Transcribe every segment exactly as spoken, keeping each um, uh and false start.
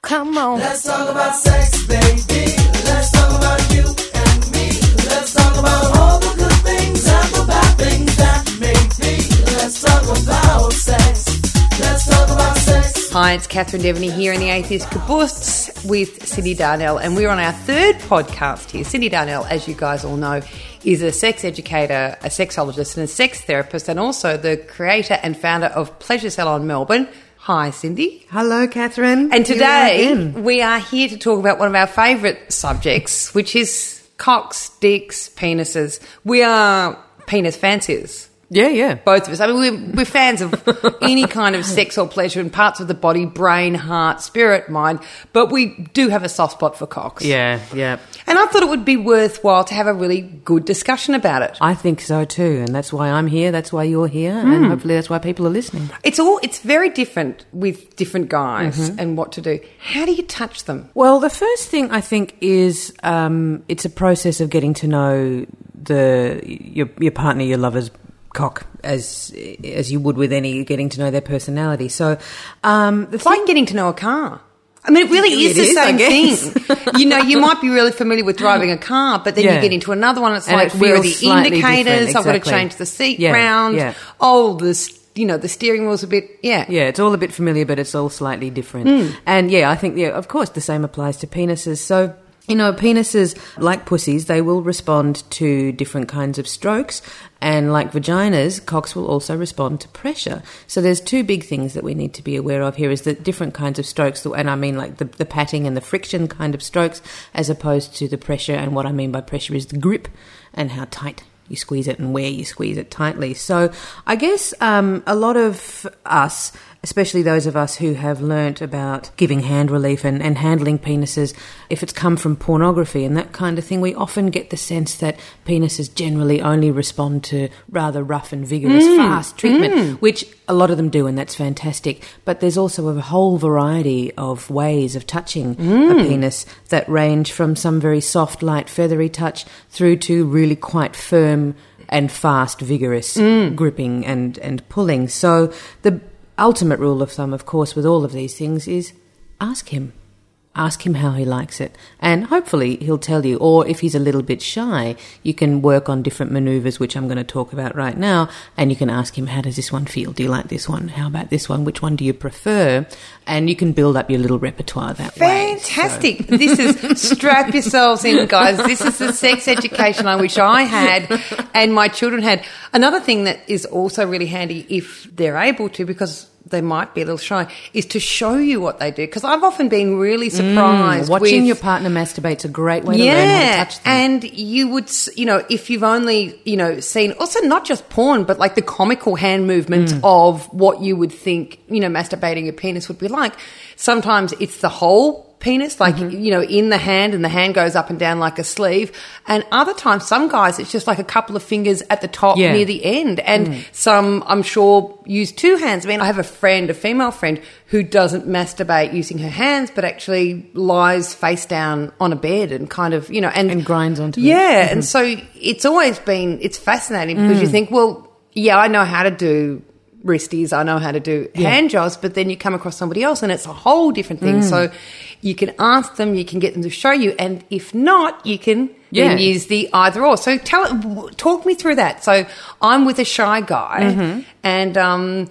come on. Let's talk about sex, baby. Let's talk about you and me. Let's talk about all the good things and the bad things that make me. Let's talk about sex. Let's talk about sex. Hi, it's Catherine Devaney here in the Atheist Caboose with Cindy Darnell, and we're on our third podcast here. Cindy Darnell, as you guys all know, is a sex educator, a sexologist and a sex therapist, and also the creator and founder of Pleasure Salon Melbourne. Hi, Cindy. Hello, Catherine. And today we are here to talk about one of our favourite subjects, which is cocks, dicks, penises. We are penis fanciers. Yeah, yeah. Both of us. I mean, we're, we're fans of any kind of sex or pleasure in parts of the body, brain, heart, spirit, mind, but we do have a soft spot for cocks. Yeah, yeah. And I thought it would be worthwhile to have a really good discussion about it. I think so too, and that's why I'm here, that's why you're here, mm. and hopefully that's why people are listening. It's all it's very different with different guys mm-hmm. and what to do. How do you touch them? Well, the first thing I think is um, it's a process of getting to know the your your partner, your lover's cock, as as you would with any, getting to know their personality. So um, the it's thing, like getting to know a car. I mean, it really is it the is, same thing. You know, you might be really familiar with driving a car, but then yeah. you get into another one. It's and like, it where are the slightly indicators? exactly. I've got to change the seat yeah. round. Yeah. Oh, the you know the steering wheel's a bit. Yeah, yeah. It's all a bit familiar, but it's all slightly different. Mm. And yeah, I think yeah, of course, the same applies to penises. So. You know, penises, like pussies, they will respond to different kinds of strokes, and like vaginas, cocks will also respond to pressure. So there's two big things that we need to be aware of here, is that different kinds of strokes, and I mean like the, the patting and the friction kind of strokes, as opposed to the pressure, and what I mean by pressure is the grip and how tight you squeeze it and where you squeeze it tightly. So I guess um, a lot of us, especially those of us who have learnt about giving hand relief and, and handling penises, if it's come from pornography and that kind of thing, we often get the sense that penises generally only respond to rather rough and vigorous, mm, fast treatment, mm. which a lot of them do, and that's fantastic. But there's also a whole variety of ways of touching mm. a penis that range from some very soft, light, feathery touch through to really quite firm and fast, vigorous mm. gripping and, and pulling. So the ultimate rule of thumb, of course, with all of these things is ask him. Ask him how he likes it, and hopefully he'll tell you. Or if he's a little bit shy, you can work on different manoeuvres, which I'm going to talk about right now, and you can ask him, how does this one feel? Do you like this one? How about this one? Which one do you prefer? And you can build up your little repertoire that Fantastic. way. So. This is, strap yourselves in, guys. This is the sex education I wish I had and my children had. Another thing that is also really handy, if they're able to, because they might be a little shy, is to show you what they do. Because I've often been really surprised. Mm, watching with, your partner masturbate's a great way to yeah, learn how to touch them. And you would, you know, if you've only, you know, seen, also not just porn, but like the comical hand movements mm. of what you would think, you know, masturbating a penis would be like. Sometimes it's the whole penis, like, mm-hmm. you know, in the hand, and the hand goes up and down like a sleeve. And other times, some guys, it's just like a couple of fingers at the top yeah. near the end. And mm. some, I'm sure, use two hands. I mean, I have a friend, a female friend, who doesn't masturbate using her hands, but actually lies face down on a bed and kind of, you know, and, and grinds onto yeah, it. Yeah. Mm-hmm. And so it's always been, it's fascinating because mm. you think, well, yeah, I know how to do wristies, I know how to do yeah. hand jobs, but then you come across somebody else and it's a whole different thing. Mm. So you can ask them, you can get them to show you, and if not, you can yeah. then use the either or. So tell, talk me through that. So I'm with a shy guy mm-hmm. and um,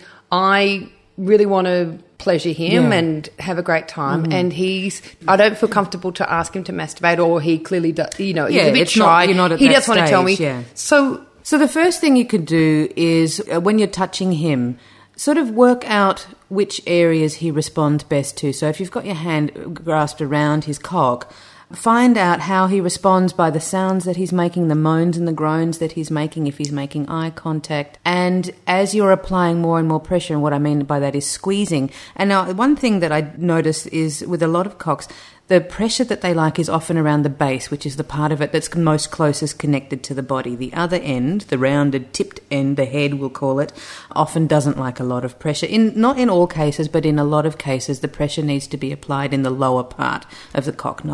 I really want to pleasure him yeah. and have a great time, mm-hmm. and he's I don't feel comfortable to ask him to masturbate, or he clearly does, you know, yeah, he's a bit it's shy. Not, you're not at he that doesn't want to tell me. Yeah. So So the first thing you could do is, uh, when you're touching him, sort of work out which areas he responds best to. So if you've got your hand grasped around his cock, find out how he responds by the sounds that he's making, the moans and the groans that he's making, if he's making eye contact. And as you're applying more and more pressure, and what I mean by that is squeezing. And now one thing that I notice is with a lot of cocks, the pressure that they like is often around the base, which is the part of it that's most closest connected to the body. The other end, the rounded, tipped end, the head we'll call it, often doesn't like a lot of pressure. In not in all cases, but in a lot of cases, the pressure needs to be applied in the lower part of the cock, not up the top.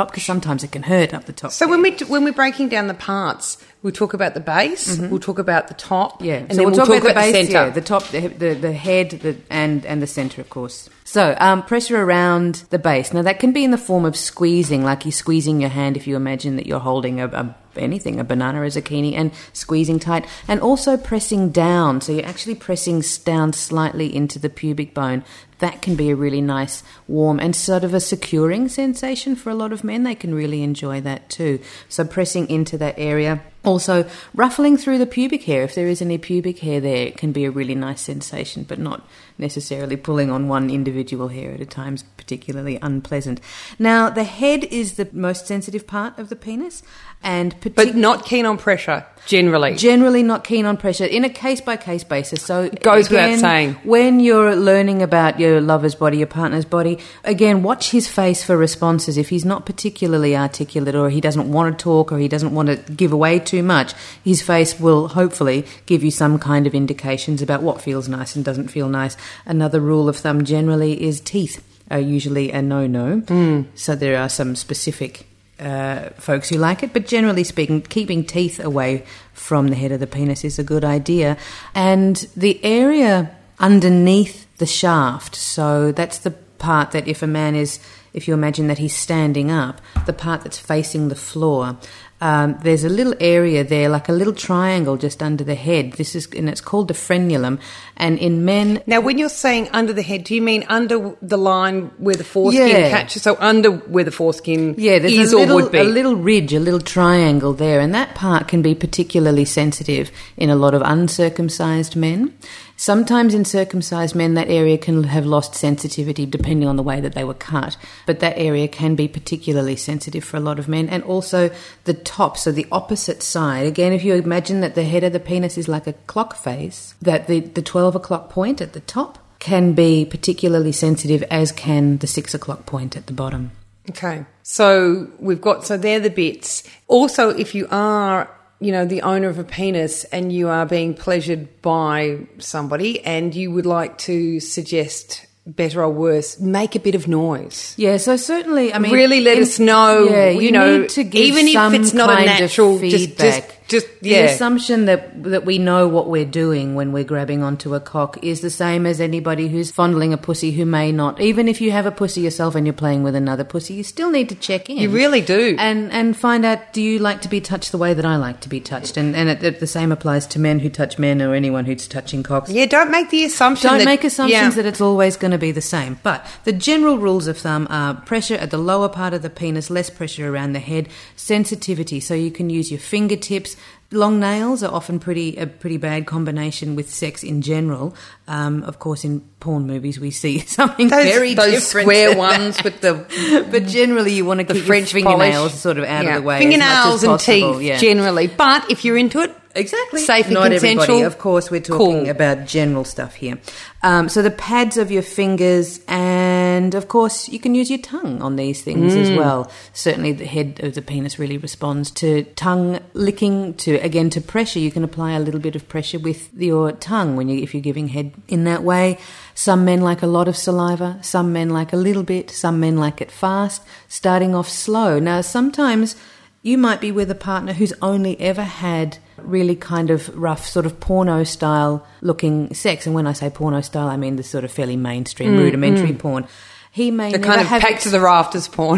top, because sometimes it can hurt up the top. So there. when we when we're breaking down the parts, we'll talk about the base, we'll talk about the top, Yeah, and so then we'll, we'll talk, talk about, about the the base, centre. yeah, the top, the the, the head, the, and and the centre, of course. So um, pressure around the base. Now that can be in the form of squeezing, like you're squeezing your hand if you imagine that you're holding a, a anything, a banana, a zucchini, and squeezing tight, and also pressing down. So you're actually pressing down slightly into the pubic bone. That can be a really nice, warm, and sort of a securing sensation for a lot of men. They can really enjoy that too. So pressing into that area. Also, ruffling through the pubic hair. If there is any pubic hair there, it can be a really nice sensation, but not necessarily pulling on one individual hair at a time is particularly unpleasant. Now, the head is the most sensitive part of the penis, and partic- But not keen on pressure, generally. generally not keen on pressure in a case-by-case basis. So Goes without again, saying. when you're learning about your lover's body, your partner's body, again, watch his face for responses. If he's not particularly articulate, or he doesn't want to talk, or he doesn't want to give away too much, his face will hopefully give you some kind of indications about what feels nice and doesn't feel nice. Another rule of thumb generally is teeth are usually a no-no. Mm. So there are some specific uh, folks who like it, but generally speaking, keeping teeth away from the head of the penis is a good idea. And the area underneath the shaft, so that's the part that if a man is, if you imagine that he's standing up, the part that's facing the floor, um, there's a little area there, like a little triangle just under the head. This is, and it's called the frenulum. And in men, Now, when you're saying under the head, do you mean under the line where the foreskin Yeah. catches? So under where the foreskin yeah, there's is a or little, would be? a little ridge, a little triangle there, and that part can be particularly sensitive in a lot of uncircumcised men. Sometimes in circumcised men, that area can have lost sensitivity depending on the way that they were cut, but that area can be particularly sensitive for a lot of men. And also the top, so the opposite side. Again, if you imagine that the head of the penis is like a clock face, that the, the twelve o'clock point at the top can be particularly sensitive, as can the six o'clock point at the bottom. Okay. So we've got, so they're the bits. Also, if you are, you know, the owner of a penis and you are being pleasured by somebody and you would like to suggest better or worse, make a bit of noise. Yeah, so certainly, I mean... Really let in- us know, yeah, you, you know, need to give even some if it's not a kind of natural, just, just, feedback. just, The yeah. assumption that that we know what we're doing when we're grabbing onto a cock is the same as anybody who's fondling a pussy who may not. Even if you have a pussy yourself and you're playing with another pussy, you still need to check in. You really do. And and find out, do you like to be touched the way that I like to be touched? And and it, it, the same applies to men who touch men or anyone who's touching cocks. Yeah, don't make the assumption Don't that, make assumptions yeah. that it's always going to be the same. But the general rules of thumb are pressure at the lower part of the penis, less pressure around the head, sensitivity. So you can use your fingertips. Long nails are often pretty a pretty bad combination with sex in general. Um, of course, in porn movies we see something Those, very those different. square ones with the But generally, you want to the keep French your fingernails polish. sort of out Yeah. of the way. Fingernails as much as and possible, teeth yeah. generally. But if you're into it, Exactly. safe and Not consensual. everybody. Of course, we're talking Cool. about general stuff here. Um, so the pads of your fingers, and of course, you can use your tongue on these things Mm. as well. Certainly, the head of the penis really responds to tongue licking. To again, to pressure, you can apply a little bit of pressure with your tongue when you if you're giving head in that way. Some men like a lot of saliva. Some men like a little bit. Some men like it fast. Starting off slow. Now, sometimes you might be with a partner who's only ever had really kind of rough, sort of porno-style looking sex. And when I say porno-style, I mean the sort of fairly mainstream, rudimentary porn. He may the never kind of have packed to the rafters porn.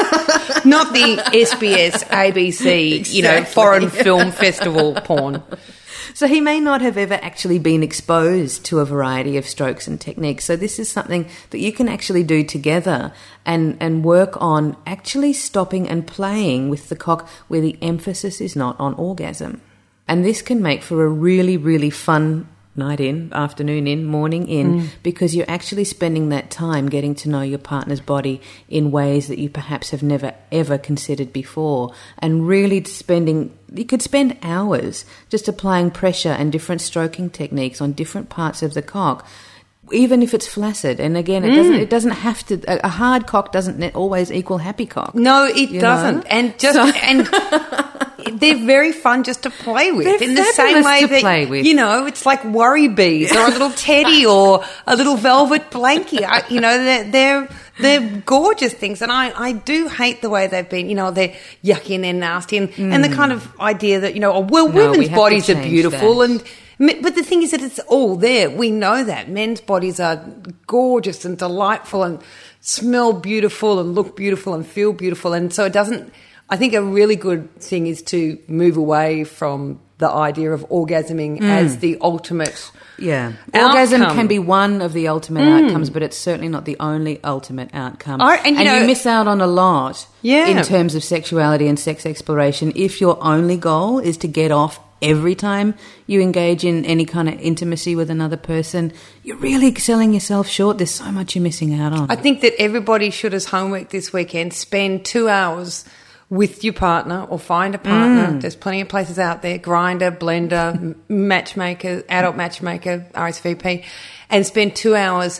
Not the S B S, A B C, you know, Exactly. foreign film festival porn. So he may not have ever actually been exposed to a variety of strokes and techniques. So this is something that you can actually do together and, and work on actually stopping and playing with the cock where the emphasis is not on orgasm. And this can make for a really, really fun night in, afternoon in, morning in, mm. because you're actually spending that time getting to know your partner's body in ways that you perhaps have never, ever considered before. And really spending, you could spend hours just applying pressure and different stroking techniques on different parts of the cock, even if it's flaccid. And again, it Mm. doesn't it doesn't have to, a, a hard cock doesn't always equal happy cock. No, it You doesn't. know? And just, So- and they're very fun just to play with. They're in the same fabulous way to that, play with. you know, it's like worry bees or a little teddy or a little velvet blankie. I, you know, they're, they're, they're gorgeous things. And I, I do hate the way they've been, you know, they're yucky and they're nasty. And, mm. and the kind of idea that, you know, oh, well, no, women's we bodies are beautiful that. and... But the thing is that it's all there. We know that. Men's bodies are gorgeous and delightful and smell beautiful and look beautiful and feel beautiful. And so it doesn't... I think a really good thing is to move away from the idea of orgasming mm. as the ultimate Yeah. outcome. Orgasm can be one of the ultimate mm. outcomes, but it's certainly not the only ultimate outcome. Oh, and you, and know, you miss out on a lot yeah. in terms of sexuality and sex exploration if your only goal is to get off every time you engage in any kind of intimacy with another person. You're really selling yourself short. There's so much you're missing out on. I think that everybody should, as homework this weekend, spend two hours with your partner or find a partner. Mm. There's plenty of places out there, Grindr, Blender, Matchmaker, Adult Matchmaker, R S V P, and spend two hours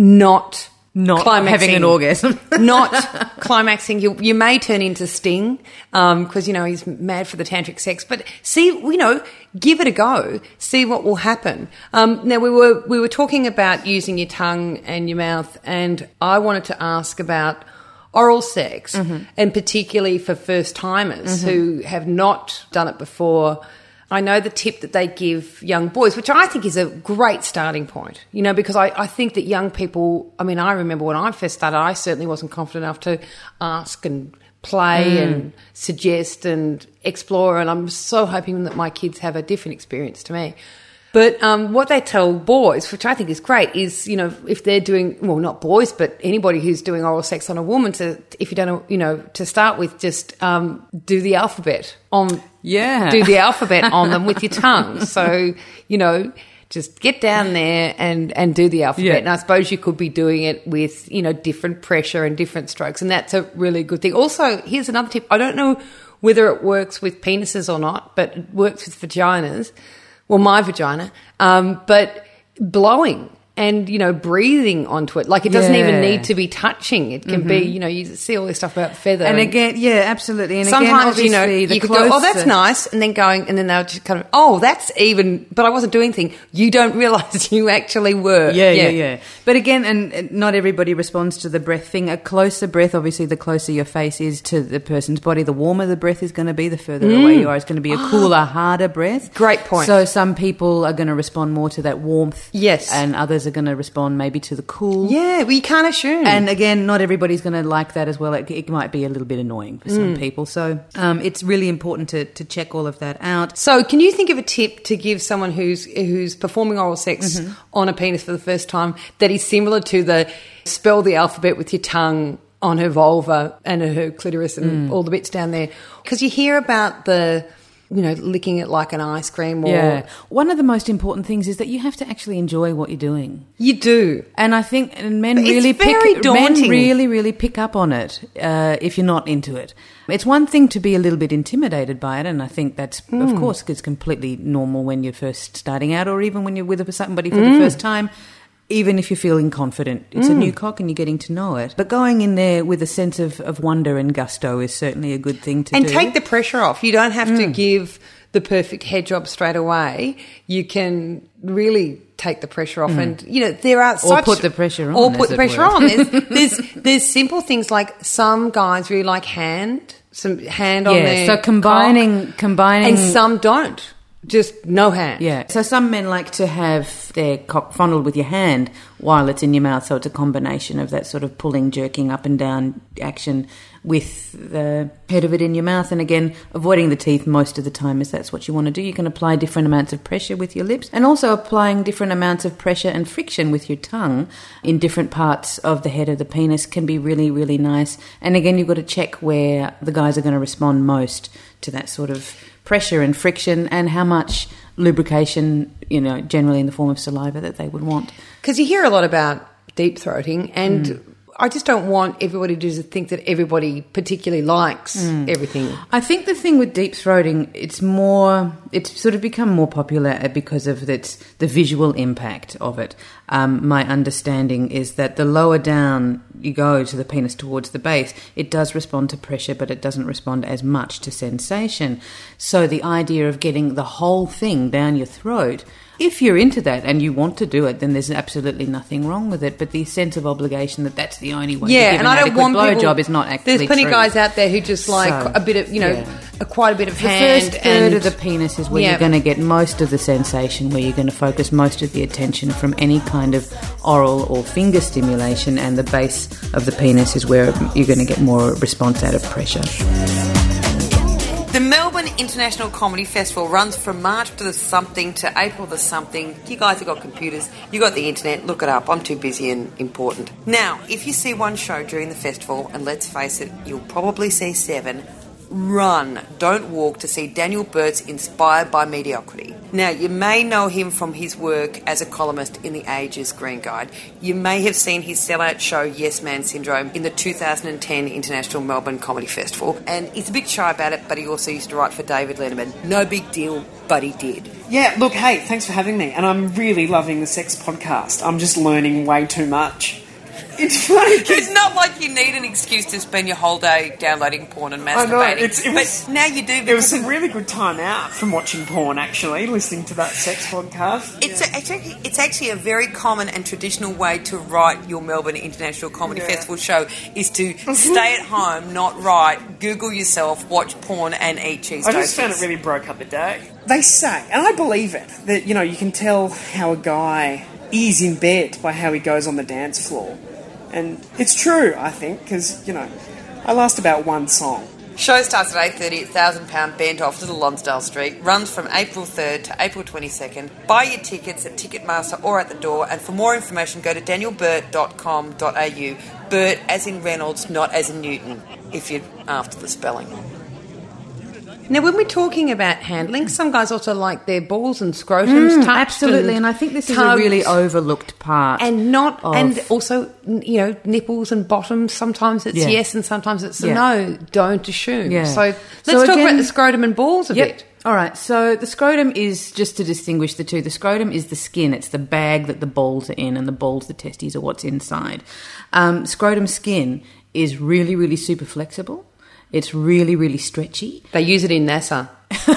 not Not climaxing, having an orgasm. not climaxing. You, you may turn into Sting because, um, you know, he's mad for the tantric sex. But see, you know, give it a go. See what will happen. Um, now, we were we were talking about using your tongue and your mouth, and I wanted to ask about oral sex, mm-hmm. and particularly for first-timers mm-hmm. who have not done it before. I know the tip that they give young boys, which I think is a great starting point, you know, because I, I think that young people, I mean, I remember when I first started, I certainly wasn't confident enough to ask and play mm. and suggest and explore, and I'm so hoping that my kids have a different experience to me. But um, what they tell boys, which I think is great, is, you know, if they're doing, well, not boys, but anybody who's doing oral sex on a woman, to, if you don't know, you know, to start with, just um, do the alphabet on, yeah, do the alphabet on them with your tongue. So, you know, just get down there and, and do the alphabet. Yeah. And I suppose you could be doing it with, you know, different pressure and different strokes, and that's a really good thing. Also, here's another tip. I don't know whether it works with penises or not, but it works with vaginas. Well, my vagina, um, but blowing and, you know, breathing onto it. Like, it doesn't yeah. even need to be touching. It can mm-hmm. be, you know, you see all this stuff about feather. And, and again, yeah, absolutely. And sometimes, again, you know, the you could closer... go, oh, that's nice, and then going, and then they'll just kind of, oh, that's even, but I wasn't doing anything. You don't realise you actually were. Yeah, yeah, yeah, yeah. But again, and not everybody responds to the breath thing. A closer breath, obviously, the closer your face is to the person's body, the warmer the breath is going to be, the further mm. away you are. It's going to be a cooler, harder breath. Great point. So some people are going to respond more to that warmth. Yes. And others are going to respond maybe to the cool. Yeah, well, you can't assume. And again, not everybody's going to like that as well. It, it might be a little bit annoying for some mm. people. So um, it's really important to, to check all of that out. So can you think of a tip to give someone who's who's performing oral sex mm-hmm. on a penis for the first time that is similar to the spell the alphabet with your tongue on her vulva and her clitoris and mm. all the bits down there? Because you hear about the... you know, licking it like an ice cream. Or yeah. One of the most important things is that you have to actually enjoy what you're doing. You do. And I think and men but really it's very pick daunting. men really, really pick up on it uh, if you're not into it. It's one thing to be a little bit intimidated by it, and I think that's, mm. of course, it's completely normal when you're first starting out, or even when you're with somebody for mm. the first time. Even if you're feeling confident, it's mm. a new cock and you're getting to know it. But going in there with a sense of, of wonder and gusto is certainly a good thing to and do. And take the pressure off. You don't have mm. to give the perfect head job straight away. You can really take the pressure off, mm. and you know there are such, or put the pressure on, or put the pressure were. on. There's, there's there's simple things like some guys really like hand, some hand yeah, on their so combining cock, combining, and some don't. Just no hand. Yeah. So some men like to have their cock fondled with your hand while it's in your mouth, so it's a combination of that sort of pulling, jerking up and down action with the head of it in your mouth. And again, avoiding the teeth most of the time, if that's what you want to do. You can apply different amounts of pressure with your lips, and also applying different amounts of pressure and friction with your tongue in different parts of the head of the penis can be really, really nice. And again, you've got to check where the guys are going to respond most to that sort of pressure and friction, and how much lubrication, you know, generally in the form of saliva, that they would want. Because you hear a lot about deep throating, and mm. I just don't want everybody to just think that everybody particularly likes mm. everything. I think the thing with deep throating, it's more, it's sort of become more popular because of its, the visual impact of it. Um, my understanding is that the lower down you go to the penis towards the base, it does respond to pressure, but it doesn't respond as much to sensation. So the idea of getting the whole thing down your throat, if you're into that and you want to do it, then there's absolutely nothing wrong with it. But the sense of obligation that that's the only way yeah, to give and an I don't adequate want blowjob people, is not actually There's plenty true. of guys out there who just like So, a bit of, you know, yeah. a, quite a bit of The hand. first third and, of the penis is where yeah. you're going to get most of the sensation, where you're going to focus most of the attention from any kind of oral or finger stimulation, and the base of the penis is where you're going to get more response out of pressure. The Melbourne International Comedy Festival runs from March to the something to April the something. You guys have got computers, you got the internet, look it up. I'm too busy and important. Now, if you see one show during the festival, and let's face it, you'll probably see seven, run, don't walk, to see Daniel Burt's Inspired by Mediocrity. Now, you may know him from his work as a columnist in the Age's Green Guide. You may have seen his sellout show Yes Man Syndrome in the two thousand ten International Melbourne Comedy Festival, and he's a bit shy about it, but he also used to write for David Letterman. No big deal, but he did. Yeah, look, hey, thanks for having me, and I'm really loving the sex podcast. I'm just learning way too much. It's funny. It's not like you need an excuse to spend your whole day downloading porn and masturbating. I know, it's, it was, but now you do. It was some really good time out from watching porn, actually, listening to that sex podcast. It's, yeah. a, it's, actually, it's actually a very common and traditional way to write your Melbourne International Comedy Yeah. Festival show, is to stay at home, not write, Google yourself, watch porn and eat cheese I toasties. just found it really broke up the day. They say, and I believe it, that, you know, you can tell how a guy is in bed by how he goes on the dance floor. And it's true, I think, because, you know, I last about one song. Show starts at eight thirty at one thousand pound Bent Off, Little Lonsdale Street. Runs from April third to April twenty-second. Buy your tickets at Ticketmaster or at the door. And for more information, go to daniel burt dot com dot a u. Burt as in Reynolds, not as in Newton, if you're after the spelling. Now, when we're talking about handling, some guys also like their balls and scrotums Mm, touched. absolutely, and, and I think this is tugged, a really overlooked part. and not, of, and also, you know, nipples and bottoms. Sometimes it's Yeah. yes, and sometimes it's a Yeah. no. Don't assume. Yeah. So let's So talk again- about the scrotum and balls a Yep. bit. All right, so the scrotum is, just to distinguish the two, the scrotum is the skin. It's the bag that the balls are in, and the balls, the testes, are what's inside. Um, scrotum skin is really, really super flexible. It's really, really stretchy. They use it in NASA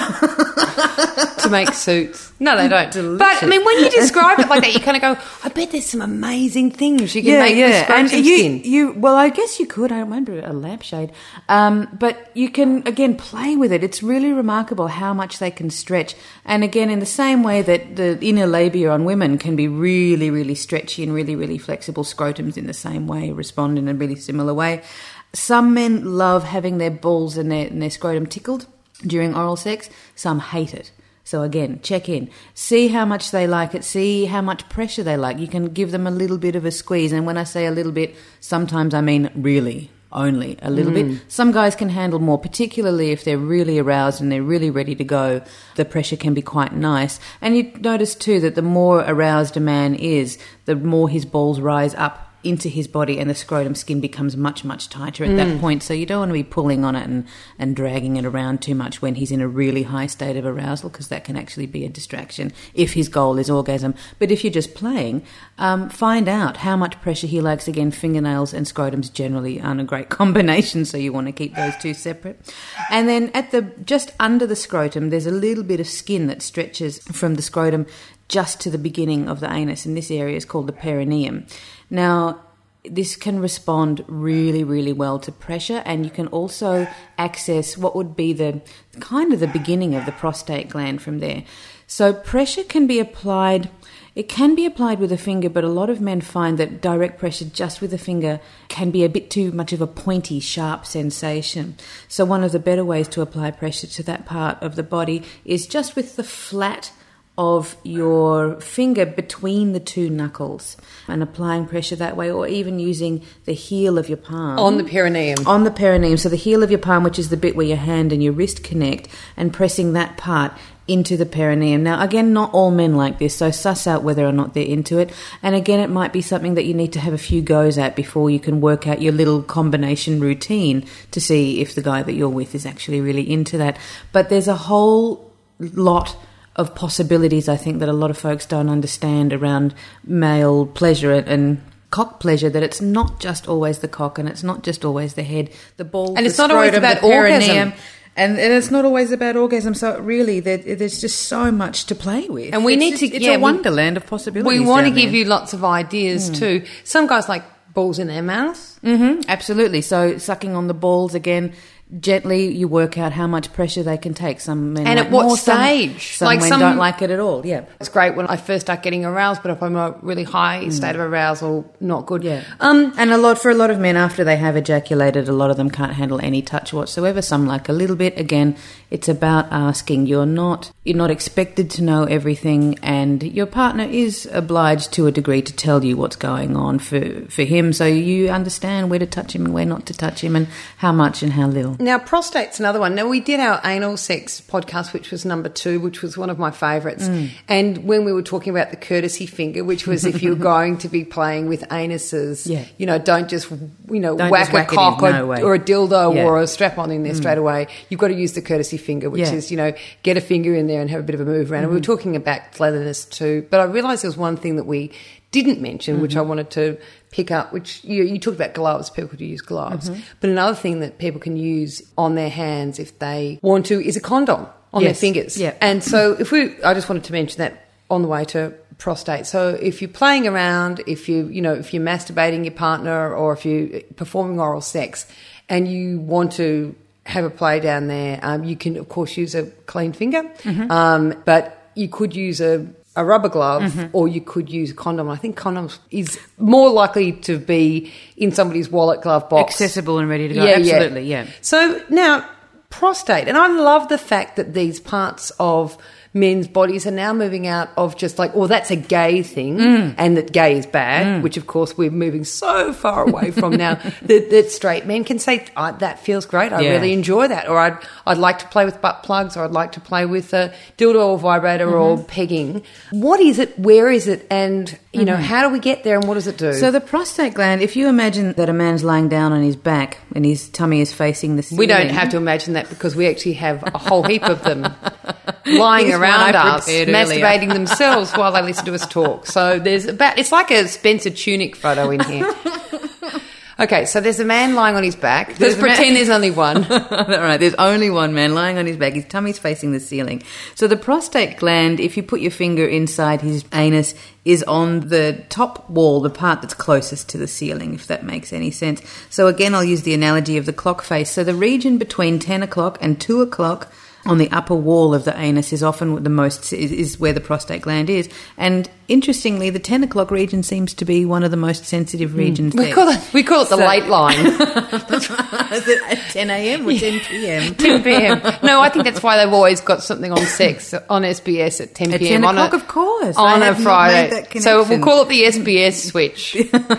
to make suits. No, they don't. Delicious. But I mean, when you describe it like that, you kind of go, "I bet there's some amazing things you can Yeah, make yeah, with scrotum and you, skin." you, well, I guess you could. I remember a lampshade, um, but you can again play with it. It's really remarkable how much they can stretch. And again, in the same way that the inner labia on women can be really, really stretchy and really, really flexible, scrotums in the same way respond in a really similar way. Some men love having their balls and their, and their scrotum tickled during oral sex. Some hate it. So again, check in. See how much they like it. See how much pressure they like. You can give them a little bit of a squeeze. And when I say a little bit, sometimes I mean really only a little mm. bit. Some guys can handle more, particularly if they're really aroused and they're really ready to go. The pressure can be quite nice. And you notice too that the more aroused a man is, the more his balls rise up into his body, and the scrotum skin becomes much, much tighter at mm. that point. So you don't want to be pulling on it and, and dragging it around too much when he's in a really high state of arousal, because that can actually be a distraction if his goal is orgasm. But if you're just playing, um, find out how much pressure he likes. Again, fingernails and scrotums generally aren't a great combination, so you want to keep those two separate. And then at the just under the scrotum, there's a little bit of skin that stretches from the scrotum just to the beginning of the anus, and this area is called the perineum. Now, this can respond really, really well to pressure, and you can also access what would be the kind of the beginning of the prostate gland from there. So pressure can be applied, it can be applied with a finger, but a lot of men find that direct pressure just with a finger can be a bit too much of a pointy, sharp sensation. So one of the better ways to apply pressure to that part of the body is just with the flat of your finger between the two knuckles and applying pressure that way, or even using the heel of your palm. On the perineum. On the perineum. So the heel of your palm, which is the bit where your hand and your wrist connect, and pressing that part into the perineum. Now, again, not all men like this, so suss out whether or not they're into it. And again, it might be something that you need to have a few goes at before you can work out your little combination routine to see if the guy that you're with is actually really into that. But there's a whole lot of possibilities, I think, that a lot of folks don't understand around male pleasure and cock pleasure, that it's not just always the cock and it's not just always the head, the balls, and it's the not always scrotum, about the perineum, orgasm. And, and it's not always about orgasm. So really, there, there's just so much to play with. And we it's need just, to, it's yeah, a wonderland of possibilities. We want to down give there. you lots of ideas mm. too. Some guys like balls in their mouths. Mm-hmm, absolutely. So sucking on the balls again. Gently, you work out how much pressure they can take. Some men and like at what more, stage? Some, some like men some, don't like it at all. Yeah, it's great when I first start getting aroused, but if I'm a really high mm. state of arousal, not good. Yeah, um, and a lot for a lot of men after they have ejaculated, a lot of them can't handle any touch whatsoever. Some like a little bit. Again, it's about asking. You're not you're not expected to know everything, and your partner is obliged to a degree to tell you what's going on for for him, so you understand where to touch him and where not to touch him, and how much and how little. Now, prostate's another one. Now, we did our anal sex podcast, which was number two, which was one of my favourites. Mm. And when we were talking about the courtesy finger, which was if you're going to be playing with anuses, yeah. you know, don't just, you know, don't whack, whack a cock or, no or a dildo yeah. or a strap-on in there mm. straight away. You've got to use the courtesy finger, which yeah. is, you know, get a finger in there and have a bit of a move around. Mm-hmm. And we were talking about cleanliness too. But I realised there was one thing that we didn't mention, mm-hmm. which I wanted to pick up, which you, you talked about gloves, people could use gloves. Mm-hmm. But another thing that people can use on their hands if they want to is a condom on yes. their fingers. Yeah. And so if we, I just wanted to mention that on the way to prostate. So if you're playing around, if you, you know, if you're masturbating your partner or if you're performing oral sex and you want to have a play down there, um, you can, of course, use a clean finger, mm-hmm. um, but you could use a a rubber glove mm-hmm. or you could use a condom. I think condoms is more likely to be in somebody's wallet glove box. Accessible and ready to go. Yeah, Absolutely, yeah. yeah. So now, prostate. And I love the fact that these parts of men's bodies are now moving out of just like, oh, that's a gay thing mm. and that gay is bad, mm. which, of course, we're moving so far away from now that, that straight men can say, oh, that feels great, I yeah. really enjoy that, or I'd, I'd like to play with butt plugs, or I'd like to play with a dildo or vibrator mm-hmm. or pegging. What is it? Where is it? And, you mm-hmm. know, how do we get there and what does it do? So the prostate gland, if you imagine that a man's lying down on his back and his tummy is facing the ceiling. We don't have to imagine that because we actually have a whole heap of them lying around us, masturbating earlier. themselves while they listen to us talk. So there's about, it's like a Spencer Tunick photo in here. Okay, so there's a man lying on his back. Let's pretend there's only one. All right, there's only one man lying on his back. His tummy's facing the ceiling. So the prostate gland, if you put your finger inside his anus, is on the top wall, the part that's closest to the ceiling, if that makes any sense. So again, I'll use the analogy of the clock face. So the region between ten o'clock and two o'clock on the upper wall of the anus is often the most is, is where the prostate gland is. And interestingly, the ten o'clock region seems to be one of the most sensitive regions. Mm. We there. call it we call it the so, late line. That's right. Is it at ten a.m. or ten p.m.? ten p.m. No, I think that's why they've always got something on sex on S B S at ten p.m. At ten on o'clock, a, of course. On a Friday. So we'll call it the S B S switch.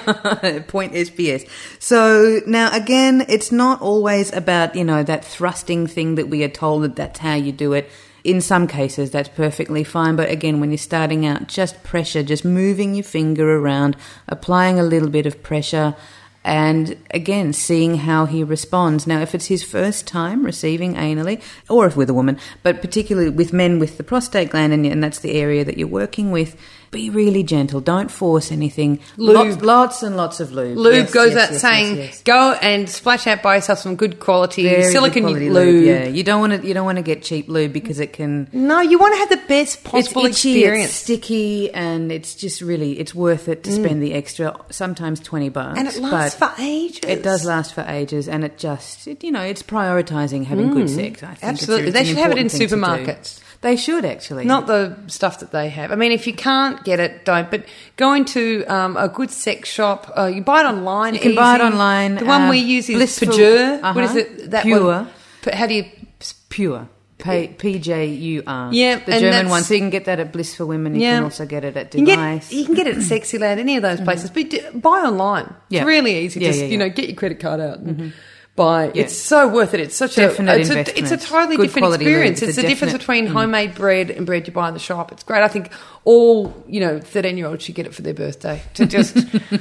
Point S B S. So now again, it's not always about, you know, that thrusting thing that we are told that that's how you do it. In some cases, that's perfectly fine. But again, when you're starting out, just pressure, just moving your finger around, applying a little bit of pressure, and again, seeing how he responds. Now, if it's his first time receiving anally, or if with a woman, but particularly with men with the prostate gland, and, and that's the area that you're working with, be really gentle. Don't force anything. Lube. Lots, lots and lots of lube. Lube yes, goes yes, out yes, saying, yes, yes. go and splash out, buy yourself some good quality Very silicone good quality lube. lube. Yeah, you don't want to. You don't want to get cheap lube because it can. No, you want to have the best possible it's itchy, experience. It's sticky, and it's just really it's worth it to mm. spend the extra, sometimes twenty bucks. And it lasts for ages. It does last for ages, and it just it, you know it's prioritising having mm. good sex. I think absolutely, it's, it's they should have it in supermarkets. supermarkets. They should actually. Not the stuff that they have. I mean, if you can't get it, don't. But go into um, a good sex shop. Uh, you buy it online. You can easy. buy it online. The one uh, we use is Blissful, Pure. Uh-huh. What is it? That Pure. one? How do you... Pure. P J U R. Yeah, the German one. So you can get that at Bliss for Women. You yeah. can also get it at you Device. Can get, you can get it at Sexyland, any of those places. Mm-hmm. But buy online. Yeah. It's really easy. Yeah, Just yeah, yeah. you know, get your credit card out and mm-hmm. by Yeah. it's so worth it. It's such Definite a it's, a investment. it's a totally Good different quality experience. lube. It's It's the a difference definite- between mm. homemade bread and bread you buy in the shop. It's great. I think all, you know, thirteen year olds should get it for their birthday to just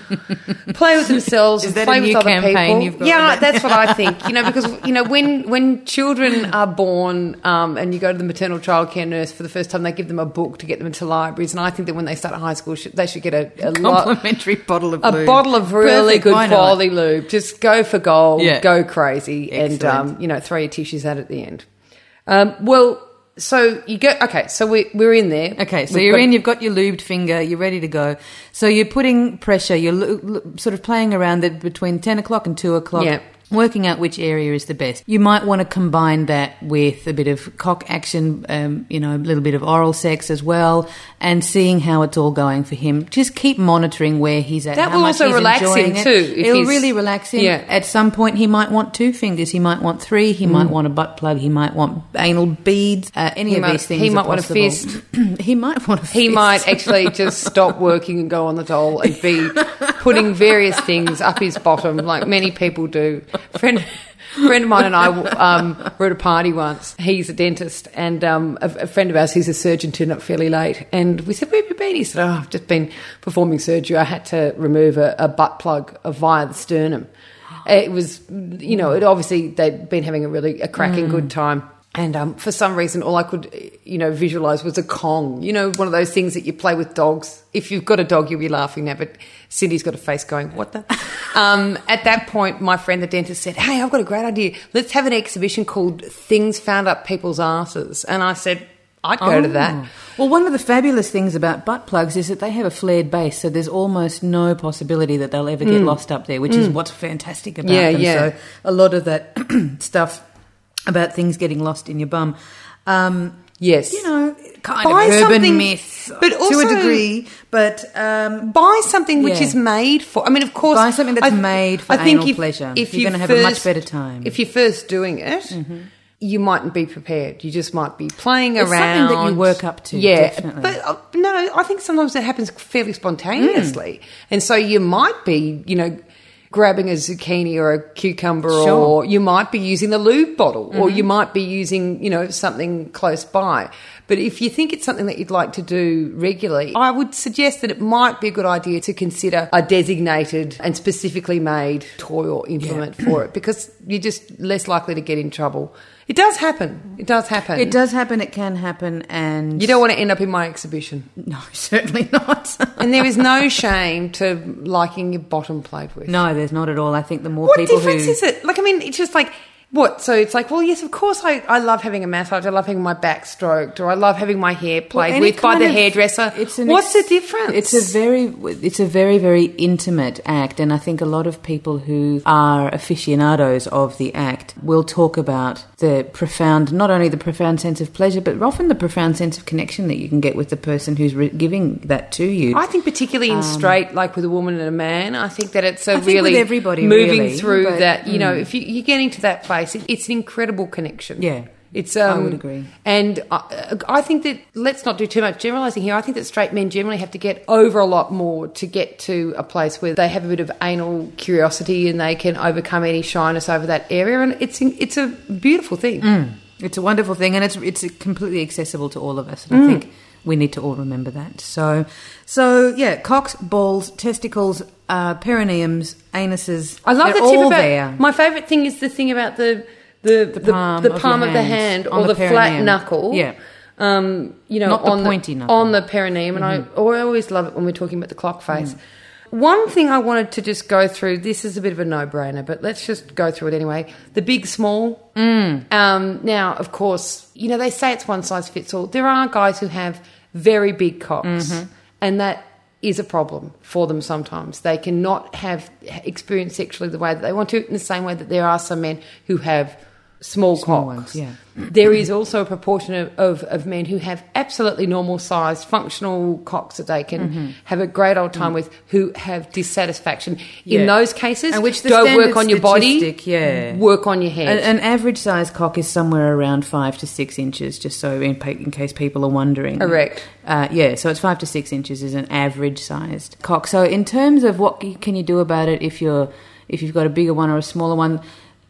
play with themselves Is and that play a with new other campaign people. you've got yeah, with that? that's what I think. You know, because you know when when children are born um, and you go to the maternal childcare nurse for the first time, they give them a book to get them into libraries, and I think that when they start high school, should, they should get a, a lot. Complimentary bottle of A lube. bottle of really Perfect, good why not? quality lube. Just go for gold, Yeah. go crazy, and Excellent. um, you know, throw your tissues out at the end. Um, well, so you go. Okay, so we we're in there. Okay, so We've you're got- in, you've got your lubed finger, you're ready to go. So you're putting pressure, you're lo- lo- sort of playing around it between ten o'clock and two o'clock. Yeah. Working out which area is the best. You might want to combine that with a bit of cock action, um, you know, a little bit of oral sex as well, and seeing how it's all going for him. Just keep monitoring where he's at. That how will much also he's relax enjoying him it. too, if It'll he's- really relax him. Yeah. At some point, he might want two fingers. He might want three. He might want a butt plug. He might want anal beads. Uh, any He of might- these things. he are might want a possible. fist. He might want a fist. He might actually just stop working and go on the dole and be putting various things up his bottom, like many people do. Friend. A friend of mine and I um, were at a party once. He's a dentist, and um, a, a friend of ours, he's a surgeon, turned up fairly late. And we said, "Where have you been?" He said, "Oh, I've just been performing surgery. I had to remove a, a butt plug via the sternum." It was, you know, it obviously they'd been having a really a cracking good time. And um, for some reason, all I could, you know, visualise was a Kong. You know, one of those things that you play with dogs. If you've got a dog, you'll be laughing now. But Cindy's got a face going, what the? um, at that point, my friend, the dentist, said, "Hey, I've got a great idea. Let's have an exhibition called Things Found Up People's Arses." And I said, I'd go to that. Well, one of the fabulous things about butt plugs is that they have a flared base, so there's almost no possibility that they'll ever get lost up there, which is what's fantastic about Yeah, them. yeah. So a lot of that stuff about things getting lost in your bum, um, Yes. you know, kind Buy of urban something- myth but to also- a degree, but um, Buy something which Yeah. is made for. I mean, of course, Buy something that's I th- made for I think anal if, pleasure. If You're you gonna have a much first- better time. If you're first doing it, you mightn't be prepared. You just might be playing It's something around. that you work up to, yeah. definitely. But uh, no, I think sometimes it happens fairly spontaneously, and so you might be, you know, grabbing a zucchini or a cucumber, Sure. or you might be using the lube bottle, or you might be using, you know, something close by. But if you think it's something that you'd like to do regularly, I would suggest that it might be a good idea to consider a designated and specifically made toy or implement for it, because you're just less likely to get in trouble. It does happen. It does happen. it does happen, it can happen, and You don't want to end up in my exhibition. no, certainly not. And there is no shame to liking your bottom played with. No, there's not at all. I think the more What people difference who is it? Like, I mean, it's just like, what? So it's like, well, yes, of course I, I love having a massage. I love having my back stroked, or I love having my hair played any with by kind the of- hairdresser. it's an What's ex- the difference? It's a very, it's a very, very intimate act, and I think a lot of people who are aficionados of the act will talk about the profound, not only the profound sense of pleasure, but often the profound sense of connection that you can get with the person who's re- giving that to you. I think particularly in straight, like with a woman and a man, I think that it's a Um, I think really with everybody, moving really, through but- that. You know, if you, you get into that place, it, it's an incredible connection. Yeah. It's, um, I would agree. And I, I think that, let's not do too much generalising here, I think that straight men generally have to get over a lot more to get to a place where they have a bit of anal curiosity and they can overcome any shyness over that area. And it's it's a beautiful thing. Mm. It's a wonderful thing, and it's it's completely accessible to all of us. And I think we need to all remember that. So, so yeah, cocks, balls, testicles, uh, perineums, anuses. I love they're the tip all about, there. my favourite thing is the thing about the the the, the palm palm, of of, your the hand hand on or the the, flat perineum. knuckle. Yeah. Um, you know, Not the on pointy knuckle. on the perineum, and I, oh, I always love it when we're talking about the clock face. One thing I wanted to just go through. This is a bit of a no-brainer, but let's just go through it anyway. The big, small. Mm. Um, now, of course, you know they say it's one size fits all. There are guys who have very big cocks, and that is a problem for them sometimes. They cannot have experience sexually the way that they want to, in the same way that there are some men who have small, Small cocks. ones, yeah. There is also a proportion of, of, of men who have absolutely normal-sized, functional cocks that they can Mm-hmm. have a great old time with, who have dissatisfaction. Yeah. In those cases, And which the don't standard work on your body, statistic, yeah. work on your head. An, an average size cock is somewhere around five to six inches, just so in, pa- in case people are wondering. Correct. Uh, yeah, so it's five to six inches is an average sized cock. So in terms of what c- can you do about it if you're if you've got a bigger one or a smaller one,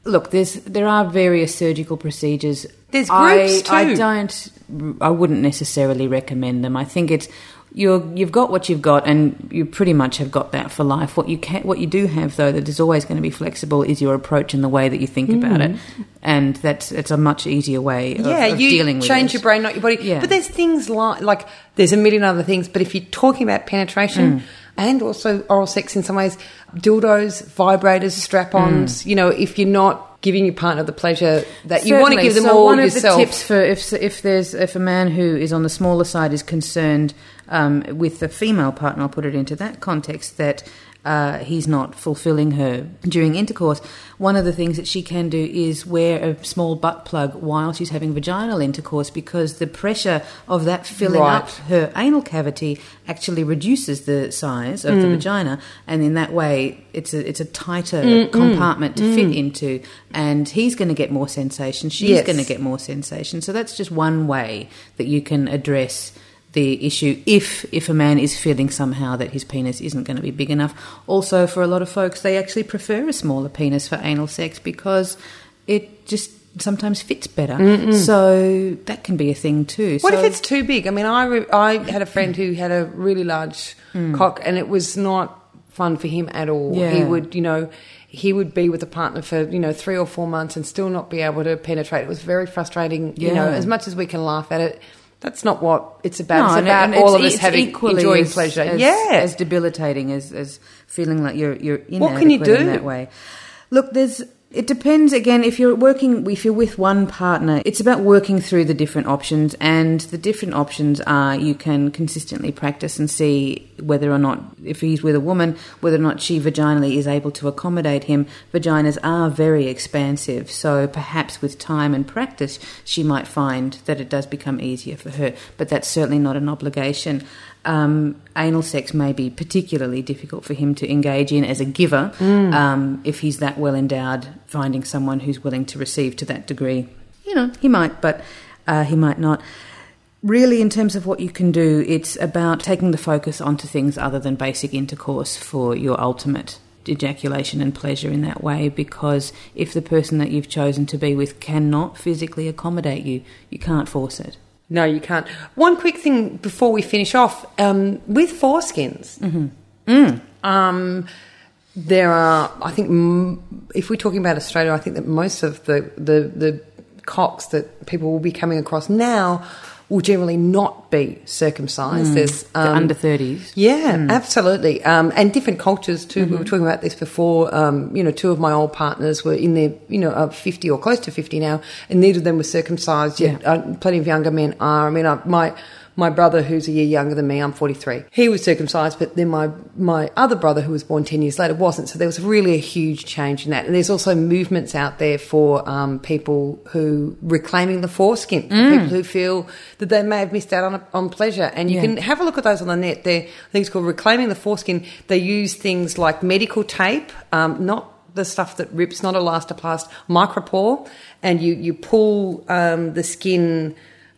Look, there's there are various surgical procedures. There's groups I, too. I don't. I wouldn't necessarily recommend them. I think it's you're you've got what you've got, and you pretty much have got that for life. What you can, what you do have though, that is always going to be flexible, is your approach and the way that you think mm. about it, and that's it's a much easier way. Of, yeah, of you dealing with change it. your brain, not your body. Yeah. But there's things like like there's a million other things. But if you're talking about penetration. Mm. And also oral sex in some ways, dildos, vibrators, strap-ons, mm. you know, if you're not giving your partner the pleasure that Certainly. you want to give them so all one yourself. Of the tips for if if there's if a man who is on the smaller side is concerned um, with the female partner, I'll put it into that context, that uh, he's not fulfilling her during intercourse, one of the things that she can do is wear a small butt plug while she's having vaginal intercourse, because the pressure of that filling right. up her anal cavity actually reduces the size of mm. the vagina, and in that way it's a it's a tighter mm, compartment mm, to mm. fit into, and he's going to get more sensation, she's yes. going to get more sensation. So that's just one way that you can address the issue if if a man is feeling somehow that his penis isn't going to be big enough. Also, for a lot of folks, they actually prefer a smaller penis for anal sex because it just sometimes fits better. Mm-mm. So that can be a thing too. What so, if it's too big? I mean, I, re- I had a friend who had a really large mm. cock, and it was not fun for him at all. Yeah. He would, you know, he would be with a partner for, you know, three or four months and still not be able to penetrate. It was very frustrating. Yeah. You know, as much as we can laugh at it, that's not what it's about. No, it's and about it, all it's, of us it's having enjoying as, pleasure. As, yeah, as debilitating as, as feeling like you're you're inadequate what can you do in that way. Look, there's. It depends, again, if you're working, if you're with one partner, it's about working through the different options, and the different options are you can consistently practice and see whether or not, if he's with a woman, whether or not she vaginally is able to accommodate him. Vaginas are very expansive, so perhaps with time and practice she might find that it does become easier for her, but that's certainly not an obligation. Um, anal sex may be particularly difficult for him to engage in as a giver mm. um, if he's that well endowed. Finding someone who's willing to receive to that degree, you know, he might, but uh, he might not. Really, in terms of what you can do, it's about taking the focus onto things other than basic intercourse for your ultimate ejaculation and pleasure in that way, because if the person that you've chosen to be with cannot physically accommodate you, you can't force it. No, you can't. One quick thing before we finish off, um, with foreskins, mm-hmm. mm. um, there are, I think, m- if we're talking about Australia, I think that most of the, the, the cocks that people will be coming across now will generally not be circumcised. Mm. There's um, the under thirties. Yeah, mm. absolutely. Um, and different cultures too. Mm-hmm. We were talking about this before. Um, you know, two of my old partners were in their, you know, uh, fifty or close to fifty now, and neither of them were circumcised yet. Yeah. Uh, plenty of younger men are. I mean, I, my... My brother, who's a year younger than me, I'm forty-three, he was circumcised, but then my, my other brother, who was born ten years later, wasn't. So there was really a huge change in that. And there's also movements out there for um, people who reclaiming the foreskin, mm. people who feel that they may have missed out on, a, on pleasure. And you yeah. can have a look at those on the net. They're things called Reclaiming the Foreskin. They use things like medical tape, um, not the stuff that rips, not elastoplast, micropore, and you, you pull um, the skin...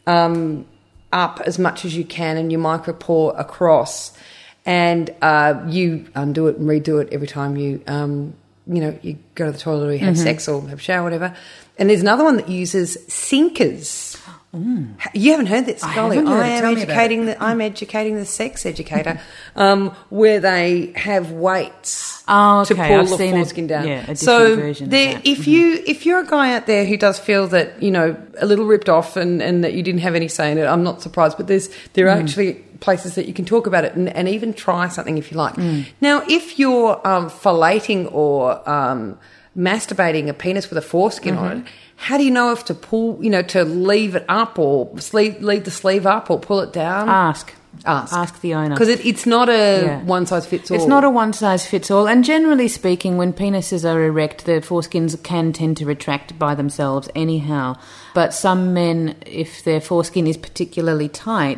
Um, up as much as you can, and you micropore across, and uh, you undo it and redo it every time you, um, you know, you go to the toilet or you have mm-hmm. sex or have a shower, whatever. And there's another one that uses sinkers. Mm. You haven't heard this, I Golly. haven't heard I it. am Tell me educating about it. the I'm educating the sex educator, um, where they have weights oh, okay. to pull I've the seen foreskin a, down. Yeah, a different so version there, of that. if mm-hmm. you if you're a guy out there who does feel that, you know, a little ripped off and, and that you didn't have any say in it, I'm not surprised. But there's there are mm. actually places that you can talk about it and, and even try something if you like. Mm. Now, if you're um, filleting or um, masturbating a penis with a foreskin mm-hmm. on it, how do you know if to pull, you know, to leave it up or sleeve, leave the sleeve up or pull it down? Ask. Ask. Ask the owner. Because it, it's not a Yeah. one-size-fits-all. It's not a one-size-fits-all. And generally speaking, when penises are erect, the foreskins can tend to retract by themselves anyhow. But some men, if their foreskin is particularly tight,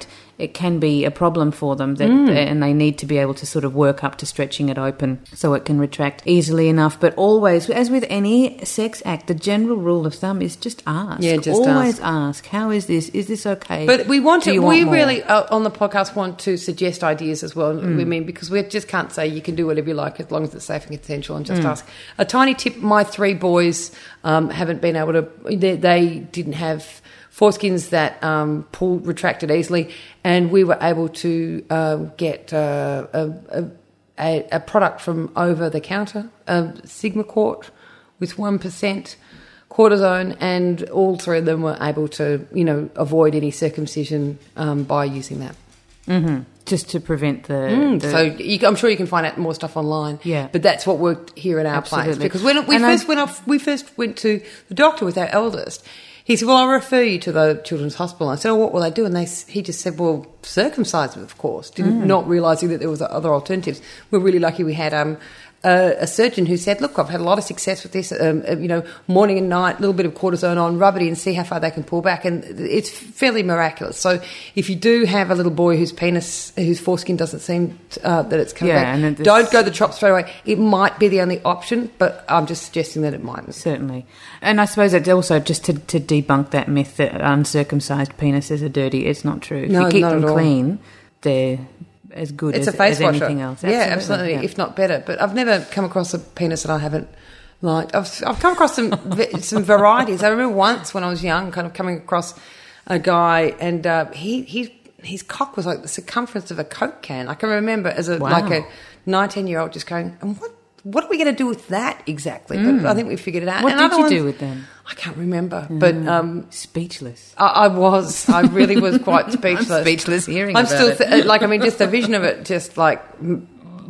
it can be a problem for them, that, mm. and they need to be able to sort of work up to stretching it open so it can retract easily enough. But always, as with any sex act, the general rule of thumb is just ask. Yeah, just always ask. ask. How is this? Is this okay? But we want Do to. you want we more? really uh, on the podcast want to suggest ideas as well. Mm. We mean because we just can't say you can do whatever you like as long as it's safe and consensual. And just Mm. ask. A tiny tip: my three boys um, haven't been able to. They, they didn't have foreskins that um, pulled retracted easily, and we were able to uh, get uh, a, a, a, a product from over the counter, uh, Sigmacort, with one percent cortisone, and all three of them were able to, you know, avoid any circumcision um, by using that. Mm-hmm. Just to prevent the... Mm, the so you, I'm sure you can find out more stuff online. Yeah. But that's what worked here at our Absolutely. place. Because when we And first I- went off, we first went to the doctor with our eldest. He said, well, I'll refer you to the children's hospital. I said, oh, what will they do? And they, he just said, well, circumcise them, of course, didn't, Mm. not realising that there was other alternatives. We're really lucky we had um, a, a surgeon who said, look, I've had a lot of success with this, um, uh, you know, morning and night, a little bit of cortisone on, rub it in, see how far they can pull back. And it's fairly miraculous. So if you do have a little boy whose penis, whose foreskin doesn't seem uh, that it's coming Yeah, back, and it- don't go the chop straight away. It might be the only option, but I'm just suggesting that it mightn't. Certainly. And I suppose it's also just to, to debunk that myth that uncircumcised penises are dirty. It's not true. If No, you keep not them at all. clean, they're as good It's as, a face as washer. anything else. Yeah, absolutely, yeah. if not better. But I've never come across a penis that I haven't liked. I've, I've come across some va- some varieties. I remember once when I was young, kind of coming across a guy, and uh, he he his cock was like the circumference of a Coke can. I can remember as a Wow. like a nineteen year old just going, and what what are we going to do with that exactly? But I think we figured it out. What And did other you ones- do with them? I can't remember, but um, Speechless. I, I was. I really was quite speechless. I'm speechless hearing I'm about still it. th- like. I mean, just the vision of it, just like m-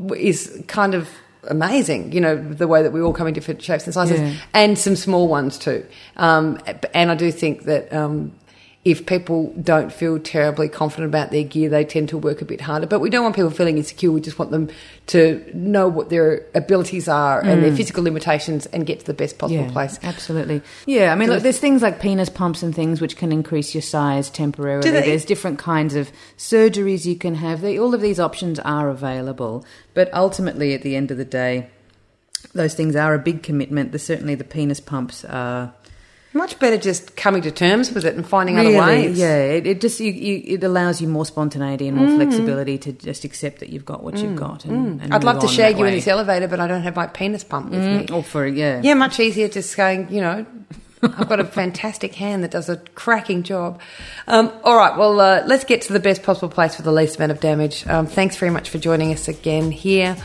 is kind of amazing. You know, the way that we all come in different shapes and sizes, Yeah. and some small ones too. Um, and I do think that um, if people don't feel terribly confident about their gear, they tend to work a bit harder. But we don't want people feeling insecure. We just want them to know what their abilities are and their physical limitations and get to the best possible Yeah, place. absolutely. Yeah, I mean, look, there's things like penis pumps and things which can increase your size temporarily. Do they? There's different kinds of surgeries you can have. They, all of these options are available. But ultimately, at the end of the day, those things are a big commitment. There's certainly the penis pumps are... Much better just coming to terms with it and finding Really, other ways. yeah. It, it just you, you, it allows you more spontaneity and more flexibility to just accept that you've got what you've got. And, and I'd move love to on shag that you in way. this elevator, but I don't have my penis pump with me. Or for yeah, Yeah, much easier just going, you know, I've got a fantastic hand that does a cracking job. Um, all right, well, uh, let's get to the best possible place for the least amount of damage. Um, thanks very much for joining us again here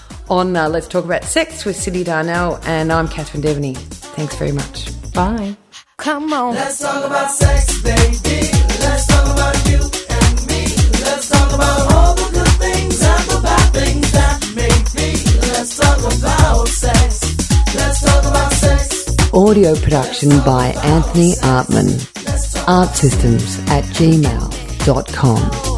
on uh, Let's Talk About Sex with Cindy Darnell, and I'm Catherine Devaney. Thanks very much. Bye. Come on. Let's talk about sex, baby. Let's talk about you and me. Let's talk about all the good things and the bad things that make me. Let's talk about sex. Let's talk about sex. Audio production by Anthony Artman. Art Systems at gmail dot com.